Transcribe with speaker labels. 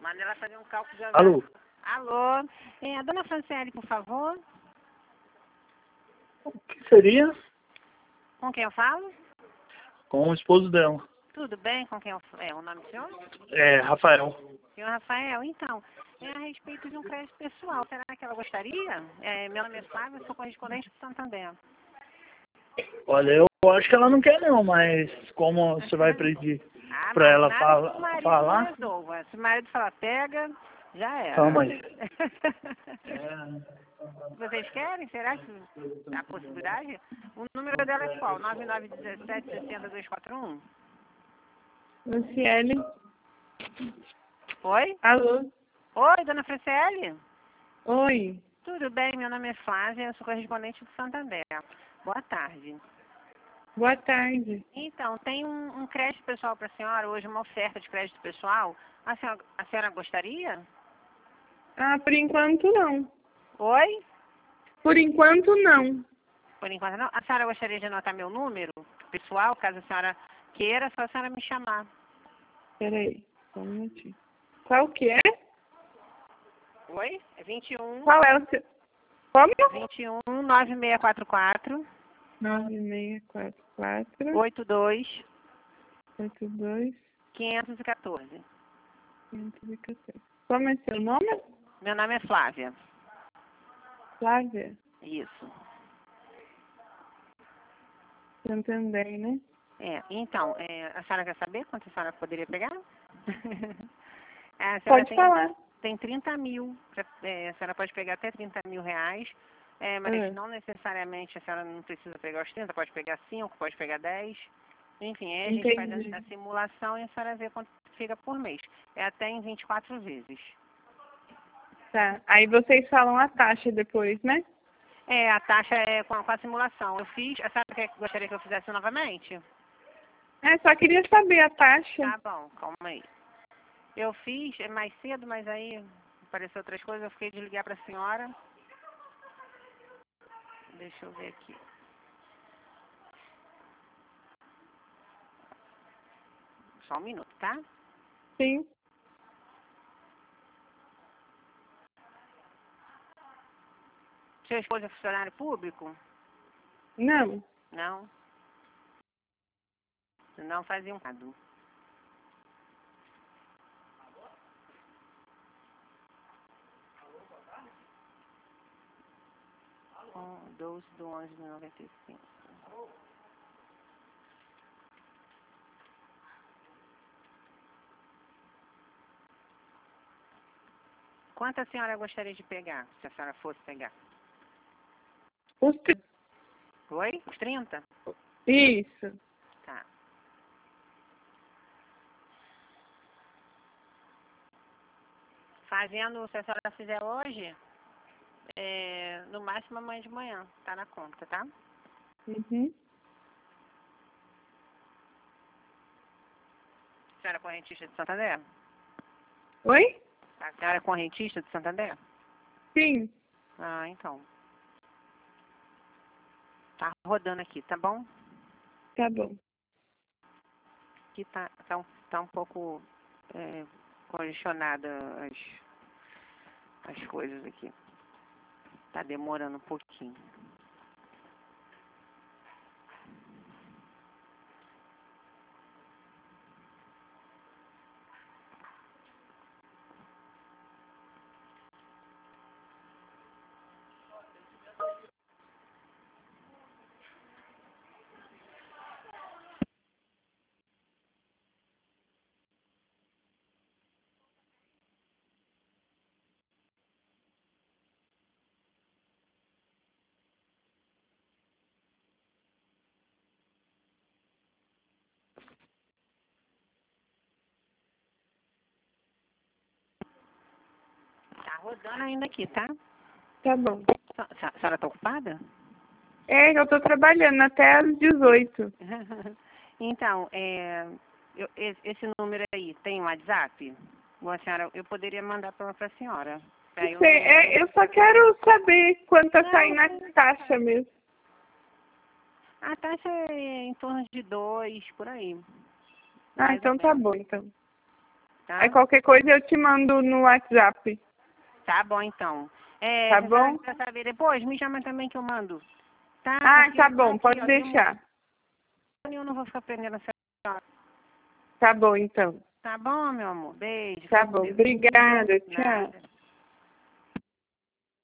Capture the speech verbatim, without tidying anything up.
Speaker 1: Manda ela fazer um cálculo de
Speaker 2: Alô?
Speaker 1: Alô? É, a dona Franciele, por favor.
Speaker 2: O que seria?
Speaker 1: Com quem eu falo?
Speaker 2: Com o esposo dela.
Speaker 1: Tudo bem? Com quem eu falo? É o nome do senhor?
Speaker 2: É, Rafael.
Speaker 1: Senhor Rafael, então, é a respeito de um crédito pessoal. Será que ela gostaria? É, meu nome é Flávia, sou correspondente do Santander.
Speaker 2: Olha, eu acho que ela não quer não, mas como você vai pedir
Speaker 1: Ah,
Speaker 2: pra
Speaker 1: mas
Speaker 2: ela
Speaker 1: nada
Speaker 2: fala,
Speaker 1: que o marido não
Speaker 2: falar?
Speaker 1: resolva. Se o marido falar pega, já era.
Speaker 2: Calma aí.
Speaker 1: Vocês querem? Será que há possibilidade? O número dela é qual? nove nove um sete, seis zero, dois quatro um?
Speaker 3: Franciele.
Speaker 1: Oi?
Speaker 3: Alô?
Speaker 1: Oi, dona Franciele?
Speaker 3: Oi.
Speaker 1: Tudo bem? Meu nome é Flávia, eu sou correspondente do Santander. Boa tarde.
Speaker 3: Boa tarde.
Speaker 1: Então, tem um, um crédito pessoal para a senhora, hoje uma oferta de crédito pessoal. A senhora, a senhora gostaria?
Speaker 3: Ah, por enquanto não.
Speaker 1: Oi?
Speaker 3: Por enquanto não.
Speaker 1: Por enquanto não. A senhora gostaria de anotar meu número pessoal, caso a senhora queira, é só a senhora me chamar.
Speaker 3: Peraí, só um minutinho. Qual que é?
Speaker 1: Oi? É vinte e um,
Speaker 3: Qual é o seu? Como?
Speaker 1: vinte e um, nove seis quatro quatro,
Speaker 3: nove seis quatro quatro,
Speaker 1: oito dois,
Speaker 3: oito dois,
Speaker 1: quinhentos e quatorze.
Speaker 3: quinhentos e quatorze. Como é seu nome?
Speaker 1: Meu nome é Flávia.
Speaker 3: Flávia.
Speaker 1: Isso.
Speaker 3: Santander, né?
Speaker 1: É, então, é, a senhora quer saber quanto a senhora poderia pegar? a senhora
Speaker 3: Pode
Speaker 1: tem,
Speaker 3: falar.
Speaker 1: tem trinta mil, pra, é, a senhora pode pegar até trinta mil reais, é, mas
Speaker 3: Ah.
Speaker 1: não necessariamente a senhora não precisa pegar os trinta, pode pegar cinco, pode pegar dez. Enfim, aí a gente faz
Speaker 3: Entendi.
Speaker 1: a, a simulação e a senhora vê quanto fica por mês. É até em vinte e quatro vezes.
Speaker 3: Tá. Aí vocês falam a taxa depois, né?
Speaker 1: É, a taxa é com a, com a simulação. Eu fiz, a senhora quer, gostaria que eu fizesse novamente?
Speaker 3: É, só queria saber a taxa.
Speaker 1: Tá bom, calma aí. Eu fiz mais cedo, mas aí apareceu outras coisas, eu fiquei de ligar para a senhora. Deixa eu ver aqui. Só um minuto, tá?
Speaker 3: Sim.
Speaker 1: Seu esposo é funcionário público?
Speaker 3: Não.
Speaker 1: Não. Não fazia um cadu. doze do onze de noventa e cinco. Quanto a senhora gostaria de pegar, se a senhora fosse pegar?
Speaker 3: Os tri-
Speaker 1: Oi? Os trinta?
Speaker 3: Isso.
Speaker 1: Tá. Fazendo, se a senhora fizer hoje, é, no máximo amanhã de manhã, tá na conta, tá?
Speaker 3: Uhum.
Speaker 1: A senhora é correntista de Santander?
Speaker 3: Oi?
Speaker 1: A senhora é correntista de Santander?
Speaker 3: Sim.
Speaker 1: Ah, então. Tá rodando aqui, tá bom?
Speaker 3: Tá bom.
Speaker 1: Aqui tá, tá, um, tá um pouco é, congestionada as, as coisas aqui. Tá demorando um pouquinho. Tá rodando ainda aqui, tá?
Speaker 3: Tá bom.
Speaker 1: A a senhora tá ocupada?
Speaker 3: É, eu tô trabalhando até às dezoito.
Speaker 1: Então, é, eu, esse esse número aí tem um WhatsApp? Ou a senhora, eu poderia mandar para a senhora. Pra eu,
Speaker 3: Você- é, eu só quero saber quanto tá saindo a taxa mesmo.
Speaker 1: a taxa é em torno de dois, por aí.
Speaker 3: Ah,
Speaker 1: Mais ou
Speaker 3: então tá
Speaker 1: menos.
Speaker 3: bom, então.
Speaker 1: Tá?
Speaker 3: Aí qualquer coisa eu te mando no WhatsApp.
Speaker 1: Tá bom, então. É,
Speaker 3: Tá
Speaker 1: você
Speaker 3: bom?
Speaker 1: Quer saber depois? Me chama também que eu mando. Tá?
Speaker 3: Ah,
Speaker 1: Porque
Speaker 3: tá
Speaker 1: eu tô
Speaker 3: bom,
Speaker 1: aqui,
Speaker 3: pode
Speaker 1: ó,
Speaker 3: deixar.
Speaker 1: Eu não vou ficar prendendo essa hora.
Speaker 3: Tá bom, então.
Speaker 1: Tá bom, meu amor? Beijo.
Speaker 3: Tá bom, obrigada, tchau.
Speaker 1: Nada.